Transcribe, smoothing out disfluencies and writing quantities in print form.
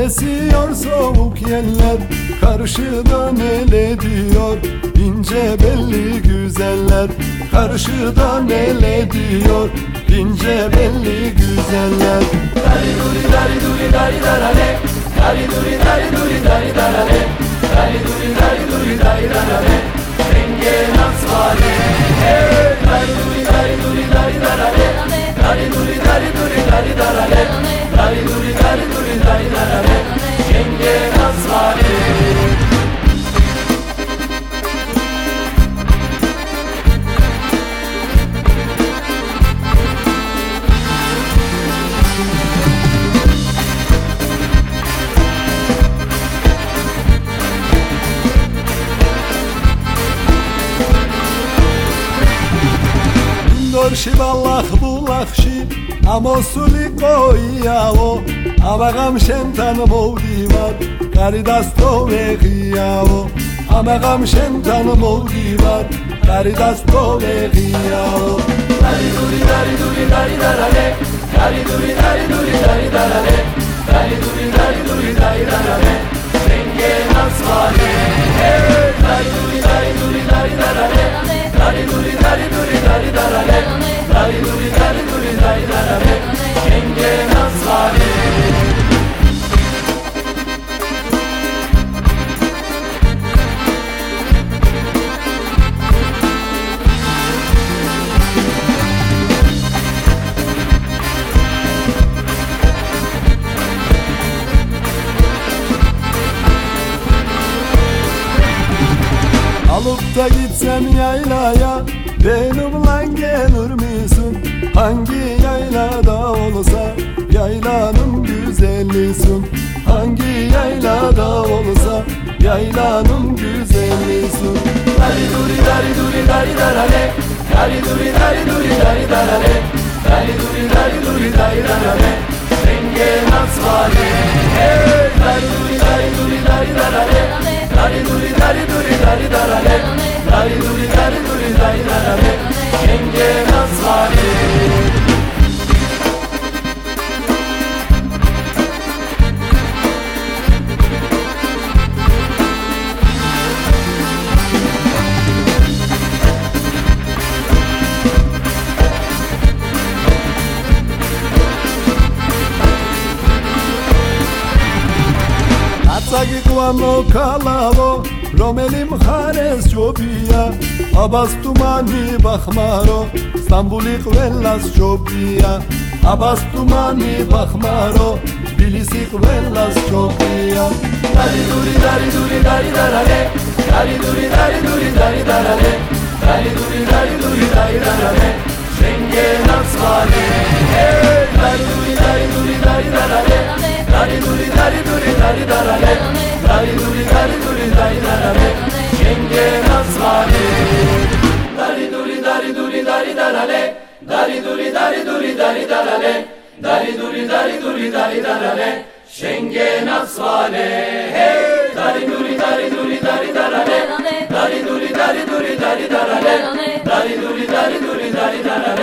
Esiyor soğuk yeller, karşıdan el ediyor. İnce belli güzeller, karşıdan el ediyor. İnce belli güzeller. Dari duri dari duri dari darale, dari duri dari duri dari darale, dari duri dari duri dari darale, renge nasvale. Dari duri dari duri dari darale, dari duri dari duri dari darale, dari duri dari duri dari darale, renge nasvale. Dorshi balach bulachshi amosuli koiao amagam shentan moldivar karidasto vegiao amagam shentan moldivar karidasto vegiao. Dari duri dari duri dari darale, dari duri dari duri dari darale, dari duri dari duri dari darale, renge nasvale. Dari duri dari duri dari darale, dari duri dari duri dari darale, dari duri dari duri dari darale, renge nasvale. Alıp da gitsem yaylaya benimle gelir misin? Hangi yaylada olsa yaylanın güzelisin. Hangi yaylada olsa yaylanın güzelisin. Dari duri dari duri dari darale, dari duri dari duri dari darale, dari duri dari duri dari darale, renge nasvale. Dari duri dari duri dari darale, dari duri dari duri dari darale, dari duri dari duri dari darale, renge nasvale. Atsagi quamo kalavo romelim khares jobia abastumani bakhmaro stambuli qvelas jobia abastumani bakhmaro tbilisi qvelas jobia. Dari duri dari duri dari darale, dari duri dari duri dari darale, dari duri dari duri dari darale, renge nasvale. Dari duri dari duri dari darale, dari duri dari duri dari darale, dari duri dari duri dari darale, renge nasvale. Dari duri dari duri dari darale, dari duri dari duri dari darale, dari duri dari duri dari darale, renge nasvale. Dari duri dari duri dari darale, dari duri dari duri dari darale, dari duri dari duri dari darale.